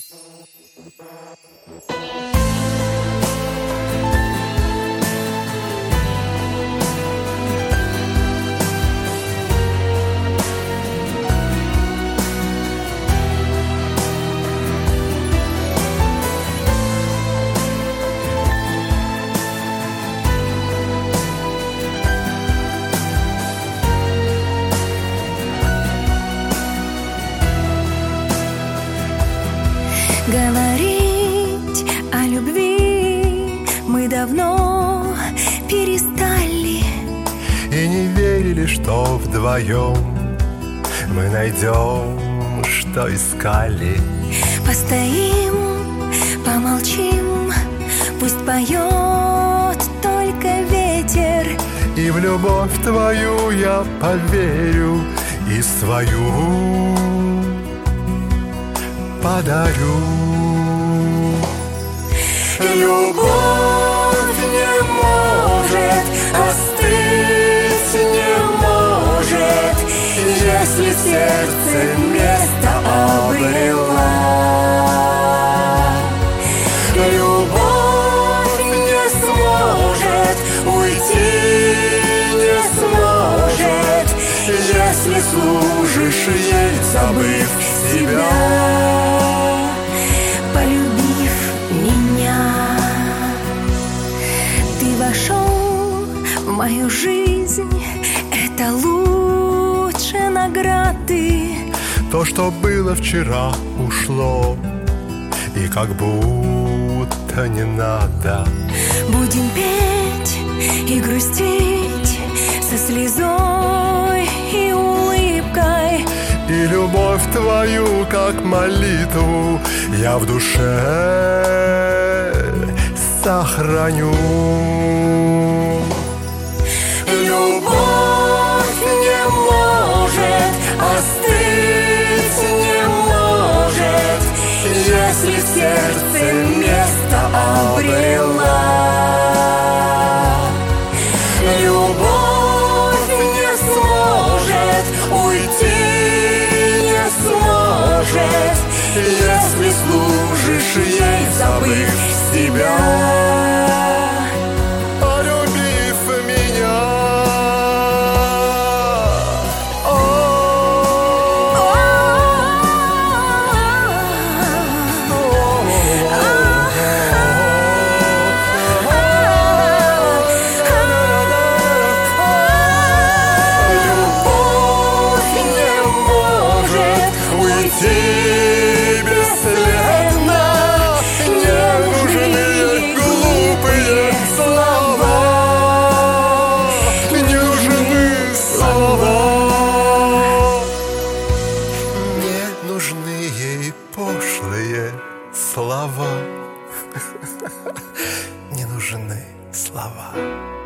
Говорить о любви мы давно перестали и не верили, что вдвоем мы найдем, что искали. Постоим, помолчим, пусть поет только ветер. И в любовь твою я поверю и свою подарю. Любовь не может остыть, не может, если в сердце место обрела. Любовь не сможет уйти, не сможет, если служишь ей, забыв себя. Вошел в мою жизнь, это лучше награды. То, что было вчера, ушло, и как будто не надо. Будем петь и грустить со слезой и улыбкой. И любовь твою, как молитву, я в душе сохраню. Любовь не может остыть, не может, если в сердце место обрела. Любовь не сможет уйти, не сможет, если служишь ей, забыв себя. Пошлые слова. Не нужны слова.